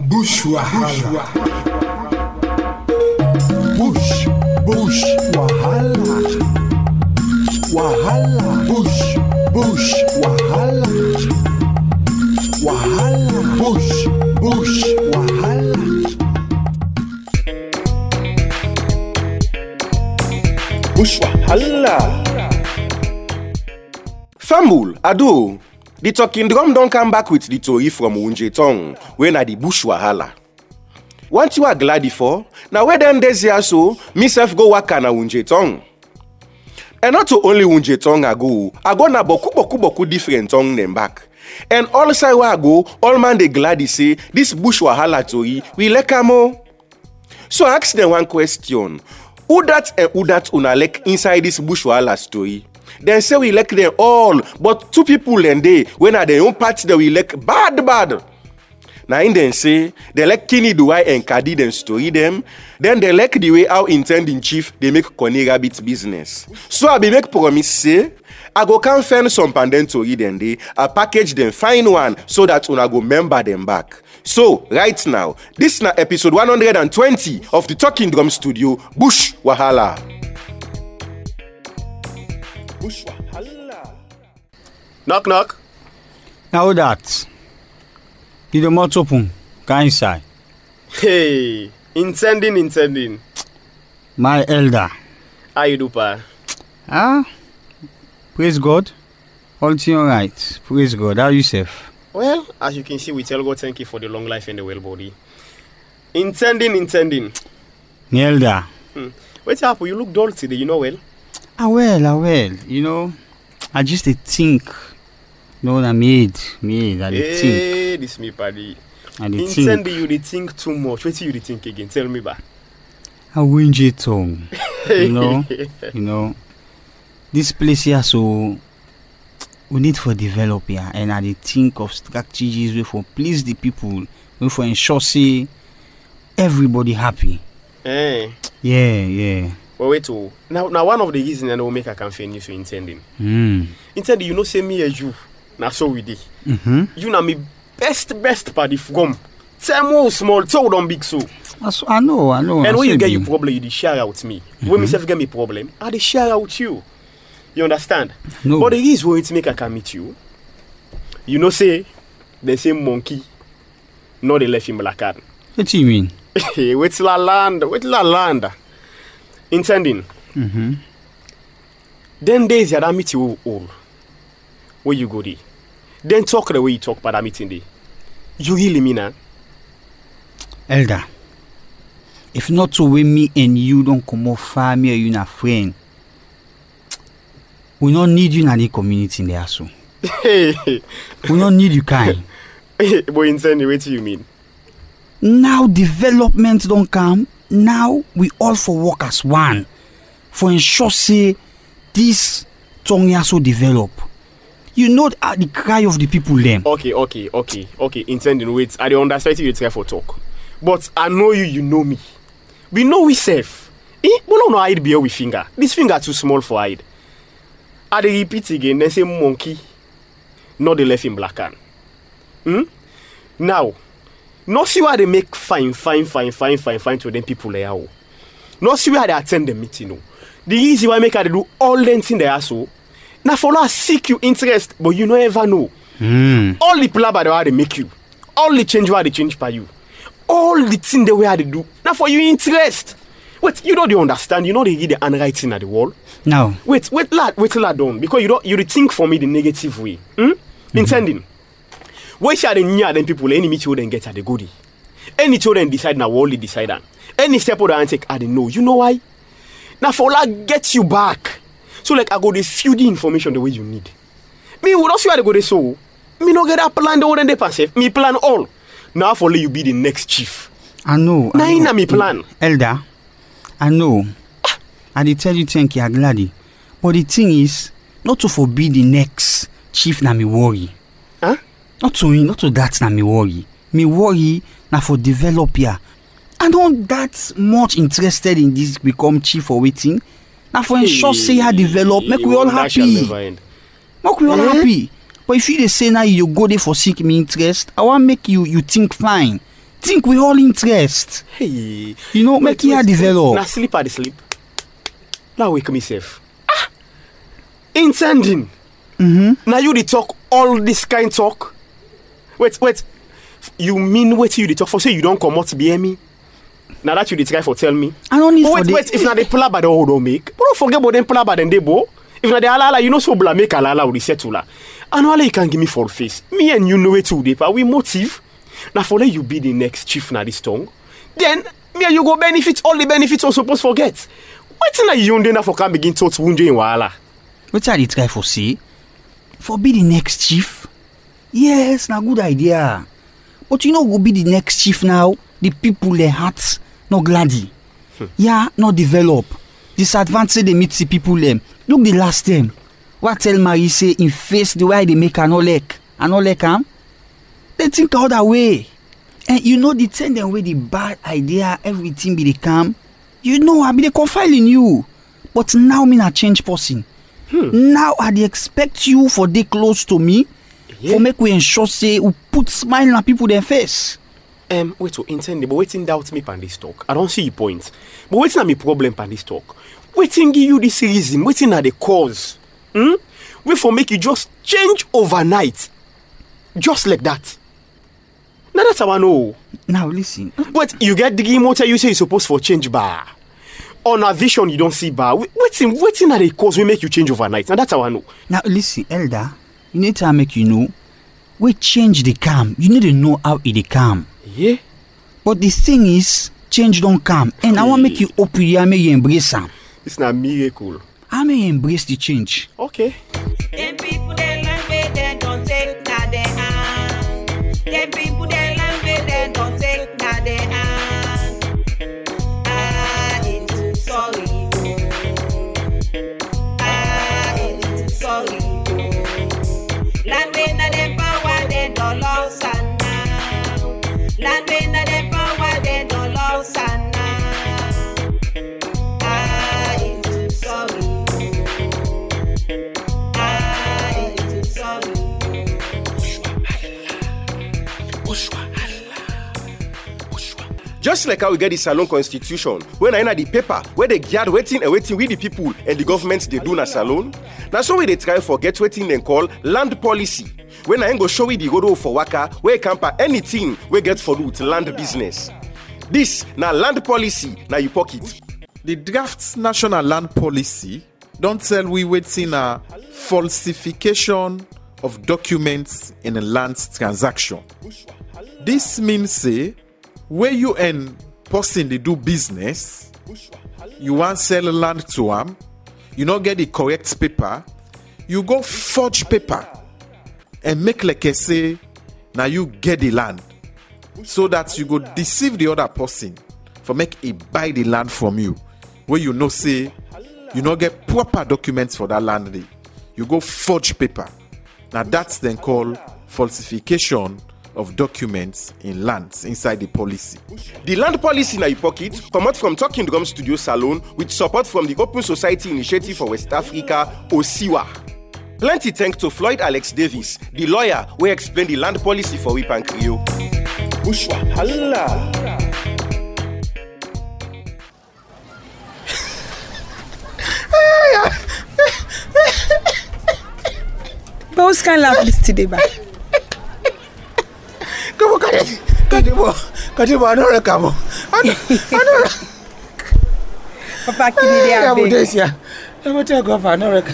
Bush Wahala. Bush Wahala. Wahala. Bush Wahala. Wahala. Bush Wahala. Bush Wahala. Famble, Ado. The talking drum don't come back with the story from Wunje Tong, when at the Bush Wahala. Want you are glad for? Now where then there's here so, myself go work na Wunje Tong. And not to only Wunje Tong I go na boku different tongue them back. And all side where I go, all man they glad say, this Bush Wahala story, we likeamo. So I ask them one question. Who that una like inside this Bush Wahala story? Then say we like them all, but two people and they, when are their own parts that we like bad. Now in them say, they like Kenny Duwai and Kadi them story them, then they like the way how intending chief they make Connie Rabbit business. So I be make promise say, I go can find some pandent to read them day, I package them fine one so that una go member them back. So right now, this is now episode 120 of the Talking Drum Studio, Bush Wahala. Bush Wahala. Knock. Now that. You the mouth open. Go inside. Hey, intending. My elder. How you do, pa? Praise God. All thing alright. Praise God. How you safe? Well, as you can see, we tell God thank you for the long life and the well body. Intending. My elder. What's up? You look dull today, you know well? I well. You know, I just think. No, I made. I think. Hey, this me paddy. Intending you they think too much. What you think again? Tell me back. I Wunje Tong. You know. This place here, so we need for develop here, and I think of strategies way for please the people, way for ensure say everybody happy. Yeah. Well, wait. Now one of the reasons I will make a campaign is intending. Intending, you know, say me as you. Now so we did. You know me best party from. Say small, so don't big so. I know. And when you get your problem, you share out me. When myself get me problem, I share out you. You understand? No. But the reason why to make I can meet you. You know, say the same monkey, not the left in black card. What do you mean? Wait la land. Intending. Then days that I meet you all. Where you go there. Then talk the way you talk about that meeting day. You really mean that? Elder. If not to way me and you don't come off far me or you not friend. We don't need you in the community in there so. We don't need you kind. But intending, what do you mean? Now development don't come. Now we all for work as one. For ensure say this tongue also develop. You know the cry of the people them. Okay. Intending, wait. I don't understand you try for talk. But I know you know me. We know we safe. We don't know hide beer with finger. This finger too small for hide. I repeat again, they say monkey, not the left in black can. Now, no see why they make fine to them people there. No see why they attend the meeting. No. The easy way make they do all them things there so. Now follow seek you interest, but you never know. All the plan by the way they make you. All the change why they change by you. All the things the way they do. Now for you interest. Wait, you know they understand, you know they give the handwriting at the wall. No. Wait, lad, don't. Because you think for me the negative way. Intending. Why shall they near them people any meet you then get at the goodie? Any children decide now only decide that. Any step of the take I don't know. You know why? Now for like get you back. So like I go to few the information the way you need. Me would also go to so. Me no get that plan the way they pass. Me plan all. Now for you be the next chief. I know. Now me plan. Elder. I know. I did tell you thank you, glad. But the thing is, not to forbid the next chief na me worry. Huh? Not to that na me worry. Me worry na for develop here. I don't that much interested in this become chief or waiting. Now for ensure say I develop, make we all happy. Make we all happy. But if you dey say now you go there for seek me interest, I want make you think fine. think we all interest. Hey. You know, make it develop. Now sleep at the sleep. Now wake me safe. Intending. Now you dey talk all this kind talk. Wait. You mean wait till you dey talk for say you don't come out to be me? Now that you dey try for tell me. I don't need for wait. If not they pull up by the whole don't make. But don't forget about them pull up by them they bo. If not they alala, you know so bla make alala with the settle. And all you can give me for face. Me and you know it too deep. We motive. Now for let you be the next chief na this tongue. Then me and you go benefit all the benefits we supposed forget. Waiting na you now for can begin to wound you in wahala. What are they try for say? For be the next chief? Yes, na good idea. But you know go be the next chief now. The people their hearts not gladdy. Yeah, not develop. Disadvantage they meet the people them. Look the last time. What tell Marie say in face the way they make an like they think other way. And you know the tend them way the bad idea, everything be the calm. You know I be the confide in you. But now me na change person. Now I dey expect you for dey close to me. For make we ensure say we put smile on people their face. Wait to intend but waiting doubt me pan this talk. I don't see your point. But waiting na me problem pan this talk. Waiting give you this reason, waiting na the cause. Wait for make you just change overnight. Just like that. Now that's how I know. Now listen. But you get the motor you say you supposed for change bar. On a vision you don't see bar. Waiting at the cause will make you change overnight. Now that's how I know. Now listen, Elder, you need to make you know. We change the calm. You need to know how it calm. Yeah. But the thing is, change don't come. And I want to make you open here, make you embrace them. It's not miracle. I may embrace the change. Okay. Them people they learn way they don't take na their hand. Them people they learn way they don't take na their hand. It's sorry. It's sorry. Land way na them power they don't lose and now. Land way na them power they don't lose and now. It's sorry. Just like how we get the Salon Constitution, when I the paper, where they guard waiting and waiting with the people and the government they do na Salon. Now so we they try forget waiting and call land policy. When I go show you the road for waka, where you camp anything we get for with land business. This na land policy, now you pocket. The draft national land policy don't tell we waiting a falsification of documents in a land transaction. This means say where you and person they do business, you want sell land to them, you not get the correct paper, you go forge paper and make like I say now you get the land, so that you go deceive the other person for make it buy the land from you, where you know say you not get proper documents for that land day. You go forge paper. Now that's then called falsification of documents in lands inside the policy. The land policy na your pocket come out from Talking Drum Studio Salon with support from the Open Society Initiative for West Africa, OSIWA. Plenty thanks to Floyd Alex Davis, the lawyer who explained the land policy for we and Creole. Bushwahala. But who's kind of laugh this today, ba? Come on, Kadibo, I don't recover. Papa, can you I'm big? this year. I'm going to go for an America.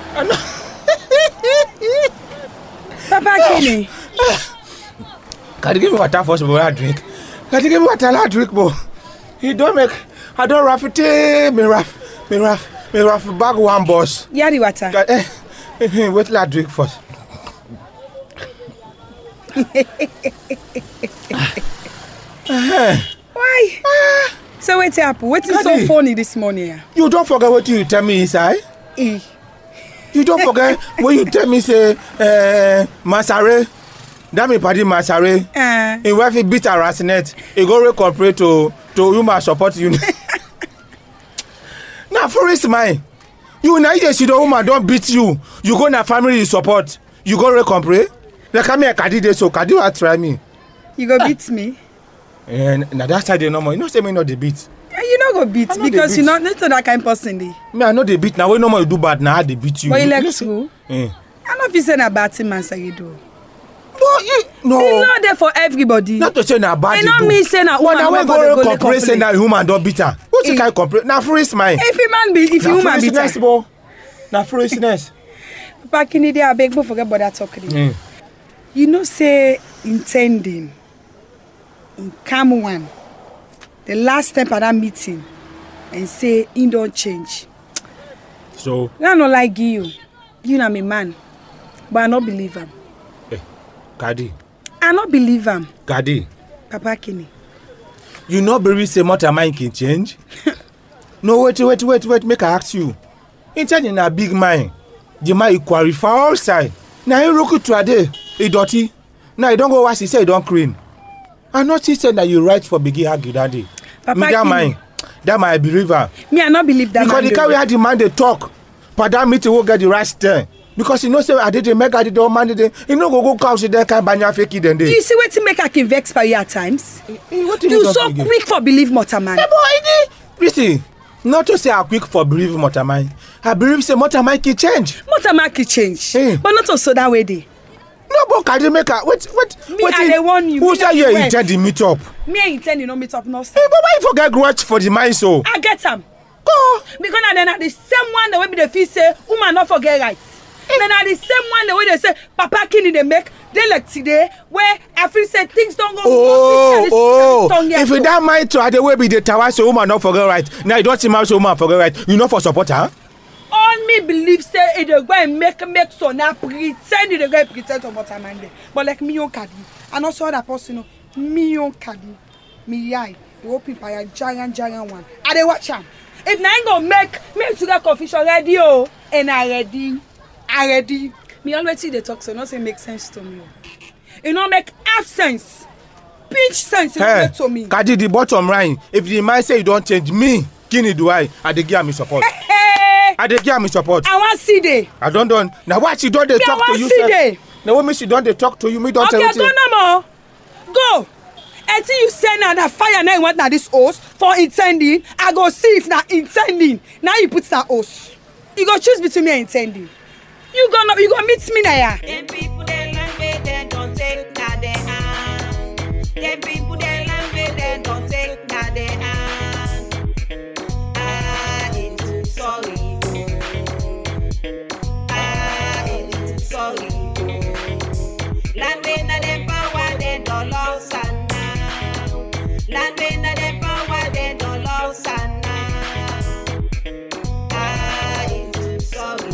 Papa, Kenny. Can you give me water first before I drink? Can you give me water I drink more? You don't make, I don't rough it, me rough bag one boss. Yari water. Wait till I drink first. Why? So what's happened? What is so Daddy. funny this morning? You don't forget what you tell me inside. Eh? You don't forget when you tell me say Masare. That me party Masare. In where he beat a racinet, he go recuperate to human support unit. Now for is mine. You now you see the woman don't beat you. You go na family support. You go recuperate. They come here Kadi dey so Kadi will try me. You go beat me? And now that side, no more. You know, say me not the beat. You no go beat I know because they you beat. not that kind of person dey. Me, I know the beat. Now, when no more you do bad, now they beat you. But you like listen. school. Eh. I no fit say na bad thing man say you do. No, you, no. It's not there for everybody. Not to say na bad. I you know do. me say na Well, now woman when go go dey complain say na human don't beat her. What's the Eh. kind of complain? Na free smile. If a man be, if Na you woman beat foolishness, her. bo. Na foolishness. Papa Kennedy, I beg, don't forget about that talking. Mm. You know, say intending in Cam 1, the last step at that meeting, and say he don't change. So, I not like you. You know me man, but I not believe him. Kadi, I not believe him. Kadi, Papa Kennedy. you know baby say motor mind can change? No, wait, make I ask you. Intending na big mind. The man you qualify all side. Now you look to a day, he dirty. Now you don't go wash, he say you don't clean. I not see say that you right for biggie argue that day. Papa Me that Kini. mind, that my believer. Me, I not believe that Because man. the carry had the man they talk. But that meeting will get the right turn. Because you know say I did the make I did the man did you know go couch there can banya fake it then day. You see what to make I can vex by you at times? What You so quick for believe motor man. Hey boy, listen. Not to say I'm quick for believe motorman. I believe say motorman can change. Motor man can change, Eh. but not also that way dey. No, but can you make a wait? Me, I dey warn you. Who Me say not you wait. intend the meet up? Me I intend you no meet up no Hey, sir. but why you forget grudge for the mind so? I get am. Go. Because na then the same one the way be the feel say woman not forget right. Then na the same one the way they say Papa Kini they make they like today where I feel say things don't go. If you that mind to the way be the tower so woman not forget right. Now you don't see my so woman forget right. You know for support her? all me believe say it dey go and make so now pretend it dey go and pretend to what man dey. But like me on Kadi, and also other person me on Kadi, me eye, the open by a giant one. I dey watch am. If na ain't gonna make to get confusion ready oh, and I ready. Me always see the talk so not say make sense to me. It no make half sense. Pinch sense Hey, to me. Kadi the bottom line. If the mind say you don't change me, Kini do I dey give me support. Hey, I dey give me support. I want see day. I don't. Now what she don't they Me, I talk to wan you? see Sir? dey. Now what me she don't they talk to you? Me don't Okay, tell go you. no more. Go. Until you say now that fire now you want now this hose for intending, I go see if now intending. Now you put that hose. You go choose between me and intending. You go meet me now. Yeah. Them people they language they don't take na they hand. Them people they language they don't take na they hand. It's sorry. It's sorry. Land na them power they don't lost and now. Land na them power they don't lost and now. It's sorry.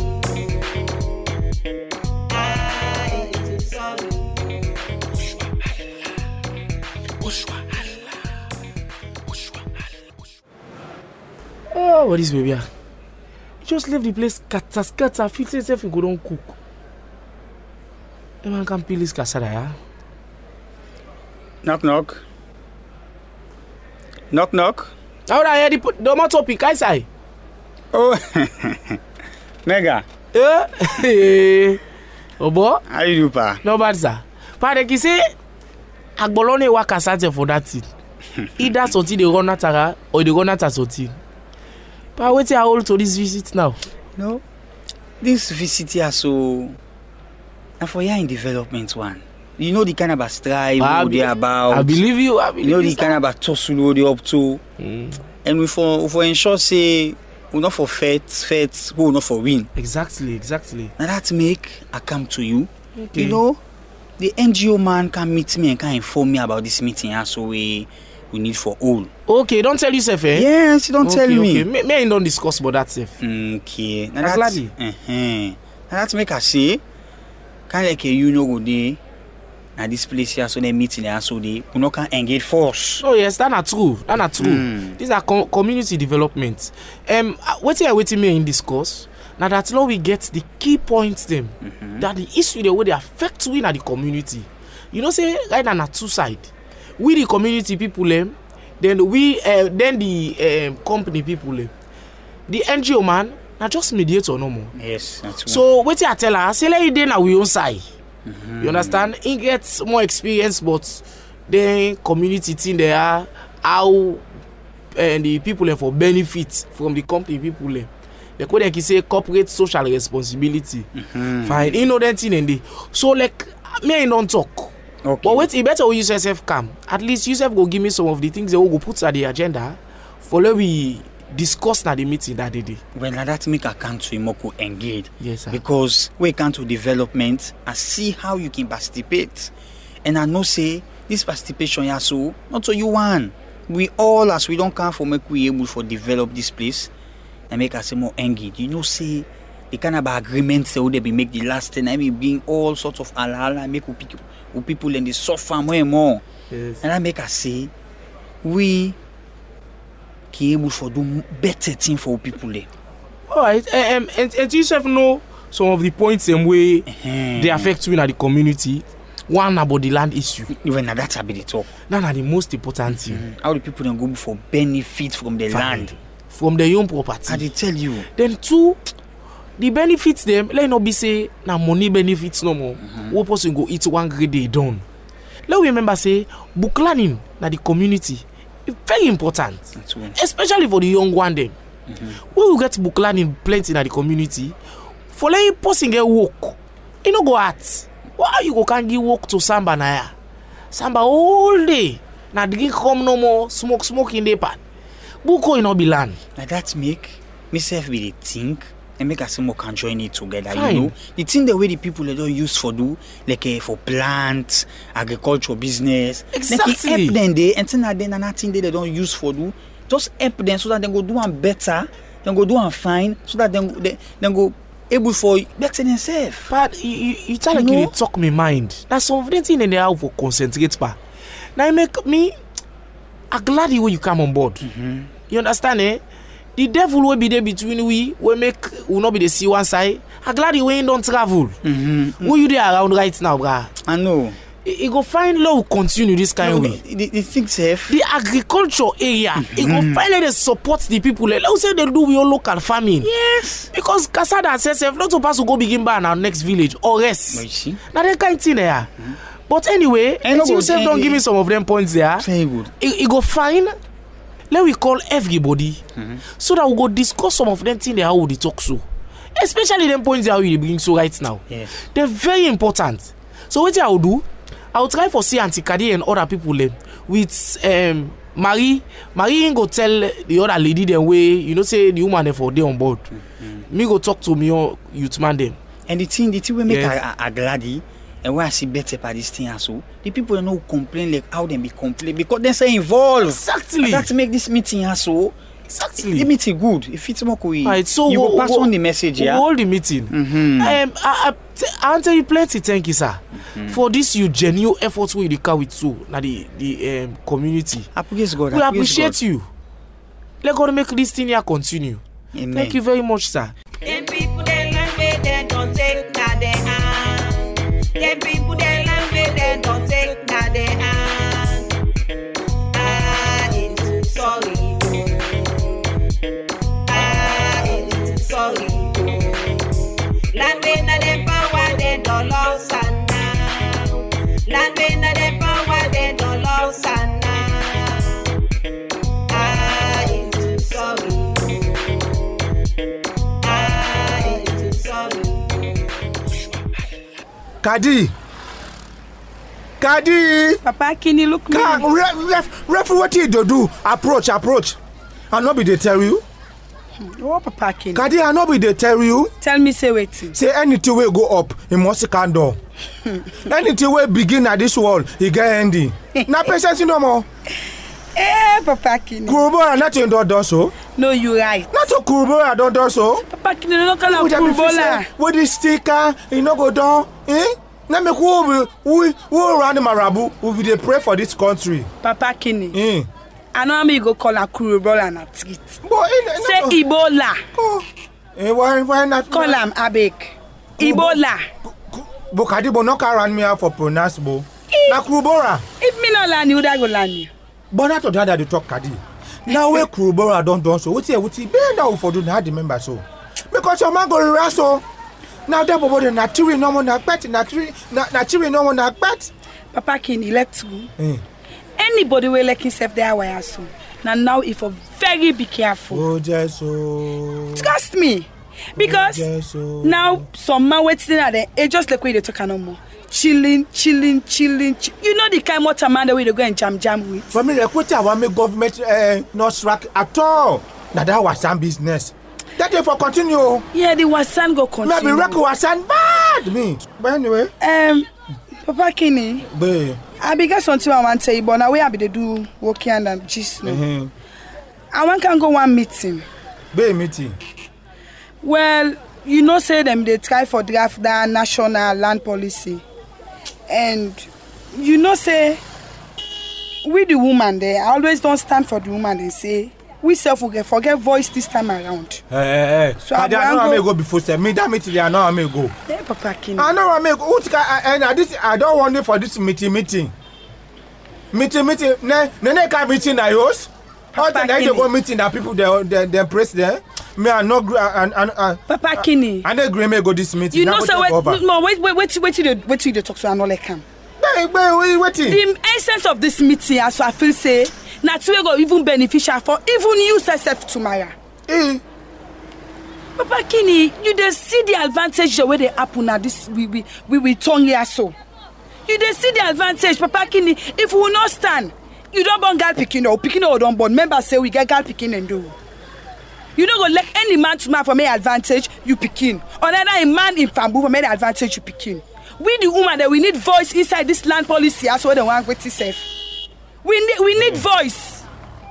Oh, what is baby? You just leave the place scatter. Feel yourself you go don't cook. The man can peel his casada, yeah? Knock. Knock. How would I hear the more topic? I say. Oh, Mega. Eh? Oh, boy. How you do, pa? No bad, sir. Pa, they say, Agbolone wa kasate for that thing. Either something they run at or they run at something. Pa, wait till I hold to this visit now. No. This visit here, so... And for you in development one. You know the kind of a strive they about. I believe you. You know the kind of a tussle they up to. And we for ensure say we not for faith, we not for win. Exactly. Now that make I come to you. Okay. You know, the NGO man can meet me and can inform me about this meeting. So we need for all. Okay, don't tell yourself, eh? Yes, don't tell me. Okay. Me and don't discuss about that self. Okay. Now I'm that's glad you. Now that's make I say, kind like you know go there. Now this place here, so they meeting there, so they we not can engage force. Oh yes, that's true. These are community development. Waiting me in discourse. Now that now we get the key points them that the issue the way they affect we in the community. You know, say right now two side. We the community people then the company people the NGO man now just mediator no more. Yes, that's So waiting I tell her, say let you then we own side. You understand? He gets more experience, but then community thing there, how the people for benefit from the company people they could like say corporate social responsibility. Fine, you know that thing and so like me I don't talk. Okay. But wait, it better we use yourself come. At least yourself go give me some of the things they will go put at the agenda for let we discuss na the meeting that day. Well, now that make a country more engage. Yes, sir. Because we come to development and see how you can participate. And I know say this participation here so not so you one. We all as we don't come for make we able for develop this place and make us more engaged. You know, say the kind of agreements that would be make the last and I mean bring all sorts of alala make people and they suffer more and more. Yes. And I make us say we can able for do better thing for people there. Alright, and you self know some of the points in way they affect you in the community. One about the land issue. Even now that's a bit the talk. Now the most important thing. How the people then go for benefit from the land. From their own property. I did tell you. Then two, the benefits them, let not be say now money benefits no more. One person go eat one grade day done. Let we remember say book learning na the community is very important. That's right. Especially for the young one them. We will get book learning plenty in the community. For let person get work, you know go at. Why you go can't give work to Samba na ya? Samba all day. Na drink come no more, smoke in the pan. Buko you no be land. Now that make myself be the think and make us more can join it together. Fine. You know, the thing the way the people they don't use for do like for plants, agriculture, business. Exactly. Like, help them there and then another thing they don't use for do. Just help them so that they go do one better, then go do one fine, so that they go able for better themselves. But you tell like you talk me mind. That's some of the thing in the how for concentrate pa. Now it make me glad when you come on board. You understand eh? The devil will be there between we will not be the see one side. I'm glad when you don't travel. Who you there around right now, brah? I know. You go find law will continue this kind of way. The thing safe. The agriculture area, you go find they support the people. Let's say they do with your local farming. Yes. Because Kasada says if not supposed to go begin by our next village or rest. Now they can't see there. But anyway, you say don't give me some of them points there. Very good. You go find. Let we call everybody so that we go discuss some of them things how we talk so. Especially them points that we bring so right now. Yes. They're very important. So what I will do, I will try for see Auntie Kadi and other people with Marie go tell the other lady the way, you know, say the woman for day on board. Me go talk to me or youth man them. And the thing we make a glady and where I see better by this thing also. The people don't complain like how they be complain because they say involved. Exactly. That make this meeting also. Exactly. The meeting good. If it's more cool, right, so you will pass on the message. Yeah. Hold the meeting. I tell you plenty. Thank you, sir, for this you genuine efforts we the with too. Now the community. God. We appreciate you. Let God make this thing here continue. Amen. Thank you very much, sir. Them people they learn me, they don't take na they hand. Them people they learn me, they don't take na they hand. It's sorry. It's sorry. Land me na them power, they don't lose and now. Land me na them power, they don't lose and now. It's sorry. Kadi! Papa, can you look me? Ref, what you do? Approach. I not be they tell you. Oh, Papa, can Kadi, I not be they tell you. tell me say waiting. Say anything will go up, it must can do. Anything will begin at this wall, he get ending. Now patience no more. Papa, can Kurubora not in do so. no, you right. Not to Kurubora don't do so. Papa, can you look at Kurubola? With the sticker, you know go down. Now me who run the marabu, we will pray for this country. Papa, can you? I know me go call a Kurubola and a treat. Say Say Ebola. why not? Call him Abek. Ebola. Bokadi bo no can run me out for pronounce bo. Na Kurubora. If me no land you, that go land you. But not to that they talk Kadi. Now where Kurubora don't so. What's it? Bend down for do not remember so. Because your man go wrestle. Now that bobo na chiri no more na pet na chiri no more na pet. Papa, can you let's go? anybody will like himself there why so. Now if you very be careful. Oh, just so. Trust me. Because now some man waiting at the it just like way they talk no more. Chilling. You know the kind of man the way they go and jam with. For me, like what I want me government not strike at all. Now that was some business. That day for continue. Yeah, the Wasan go continue. Maybe record Wasan bad me. But anyway. Papa Kini. Bae. I be get something I want to tell you, but now we have to do working and just no. I want can go one meeting. Bae meeting. Well, you know say them they try for draft that national land policy. And you know say we the woman there, I always don't stand for the woman they say we self forget voice this time around. So I don't go before say me that meeting I know I may go. Hey, Papa King. I know I may go. And I don't want it for this meeting. Meeting. Ne can meeting I host. How can I go meeting that people they press there? Me I no Papa Kini. I no agree me go this meeting. You know say wait you talk to another cam. Wait. The essence of this meeting as I feel say na to go even beneficial for even you yourself tomorrow. Papa Kini, you dey see the advantage the way they happen na this we turn here so. You dey see the advantage, Papa Kini. If we will not stand, you don't born girl picking or don't born. Members say we get girl picking and do. You don't go let any man to man for me advantage, you picking. Or another a man in Fambu for me advantage, you picking. We the woman that we need voice inside this land policy as well the one with itself. We need voice.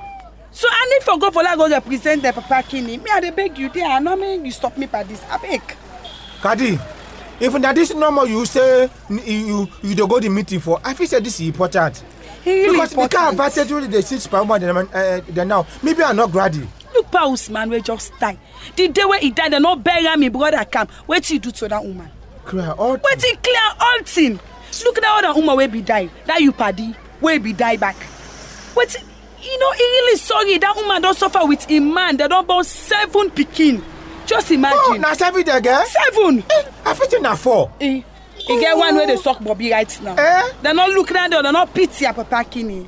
So I need for God for that go represent the Papa Kini. Me I beg you there, no me you stop me by this. I beg. Kadi, if that this normal you say you don't go the meeting for, I feel say this is important. Really because important. We can't advantage really the 6 per woman than now. Maybe I'm not ready. Look, Pa Usman, we just die. The day where he died, they not bury me brother come. What you do to that woman? Clear all. What he clear all thing? Look at that other woman where be die. That you paddy, where be die back. What you know, he really sorry that woman don't suffer with a man. They don't born 7 pikin. Just imagine. Oh, now 7 there, girl. 7. I fit na 4. He get one where they suck Bobby right now. They not look around there, they not pity a Papa Kini.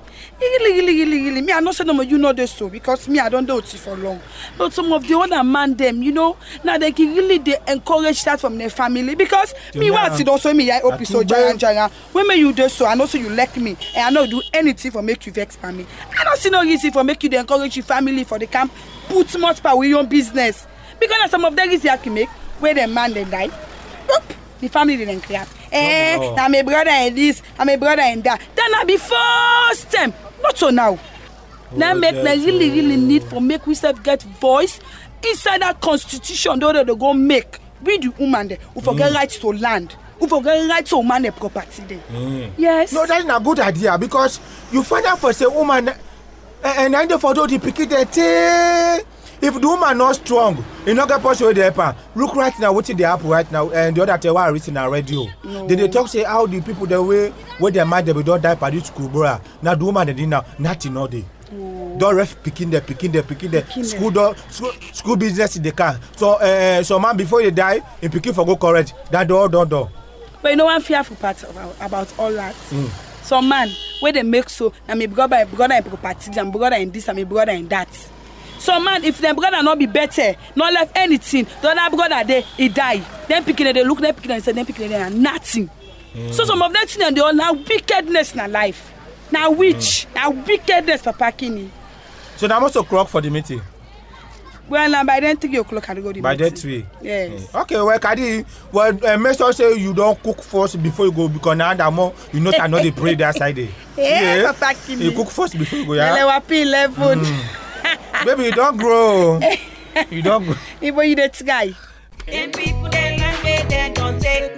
Really. Me, I not say no more, you know this so because me, I don't do it for long. But some of the other man them, you know, now they can really they encourage that from their family because me want it also me I hope so Jaya. When me you do so, I know so you like me and I not do anything for make you vex for me. I don't see no reason for make you they encourage your family for the camp put much power with your own business because some of them is you can make where the man they die. The family didn't clap. I'm a brother in this, I'm a brother in that. Then I be first time. Not so now. Now make them really need for make we self get voice inside that constitution. The other they go make. We the woman there who forget rights to land. Who forget rights to man property there. Yes. No, that's a good idea because you find out for say woman and I for do the picket there. If the woman not strong, you not get possible the help. Look right now, what they happen right now, and the other day I written on radio. No. They talk say how the people the way where their mind they don't die by this school, bro. Now the woman they did now nothing all day. Don't ref picking the school business in the car. So man before you die, you picking for go correct. That door. But you know one fearful part about all that. Some man where they make so, and my brother in property, and brother in this, and my brother in that. So man, if them brother not be better, not left anything, the other brother there, he die. Then picking they look, then picking and say, then picking they are nothing. So some of that thing and they all now wickedness in life. Now which? Now wickedness Papa Kini. So now must o'clock for the meeting. Well, now by then 3 o'clock I go the by meeting. By that 3. Yes. Okay, well, Kadi, make sure say you don't cook first before you go because now that more you know I know they pray that side day. Yeah, Papa Kini. You cook first before you go. Yeah. Baby, you don't grow. You don't grow. Even you that guy. And people they learn where they don't take